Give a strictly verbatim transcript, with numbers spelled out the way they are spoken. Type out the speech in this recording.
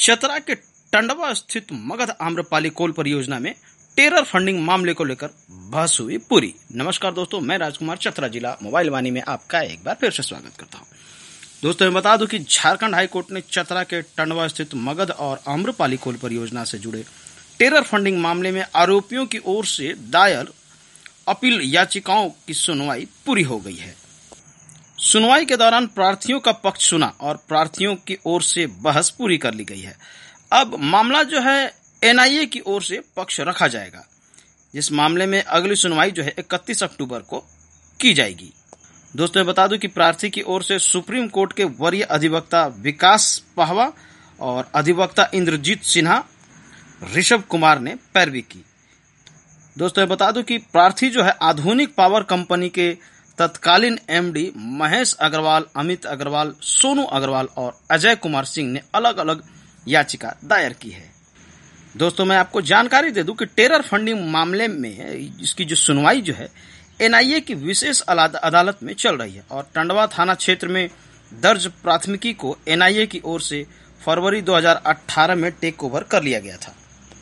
चतरा के टंडवा स्थित मगध आम्रपाली कोल परियोजना में टेरर फंडिंग मामले को लेकर बहस हुई पूरी। नमस्कार दोस्तों, मैं राजकुमार चतरा जिला मोबाइल वाणी में आपका एक बार फिर से स्वागत करता हूं। दोस्तों मैं बता दूं कि झारखंड हाईकोर्ट ने चतरा के टंडवा स्थित मगध और आम्रपाली कोल परियोजना से जुड़े टेरर फंडिंग मामले में आरोपियों की ओर से दायर अपील याचिकाओं की सुनवाई पूरी हो गई है। सुनवाई के दौरान प्रार्थियों का पक्ष सुना और प्रार्थियों की ओर से बहस पूरी कर ली गई है। अब मामला जो है एनआईए की ओर से पक्ष रखा जाएगा, जिस मामले में अगली सुनवाई जो है इकतीस अक्टूबर को की जाएगी। दोस्तों मैं बता दूं कि प्रार्थी की ओर से सुप्रीम कोर्ट के वरीय अधिवक्ता विकास पाहवा और अधिवक्ता इंद्रजीत सिन्हा ऋषभ कुमार ने पैरवी की। दोस्तों मैं बता दूं कि प्रार्थी जो है आधुनिक पावर कंपनी के तत्कालीन एमडी महेश अग्रवाल, अमित अग्रवाल, सोनू अग्रवाल और अजय कुमार सिंह ने अलग अलग याचिका दायर की है। दोस्तों मैं आपको जानकारी दे दूं कि टेरर फंडिंग मामले में इसकी जो सुनवाई जो है एनआईए की विशेष अदालत में चल रही है और टंडवा थाना क्षेत्र में दर्ज प्राथमिकी को एनआईए की ओर से फरवरी दो हज़ार अठारह में टेक ओवर कर लिया गया था।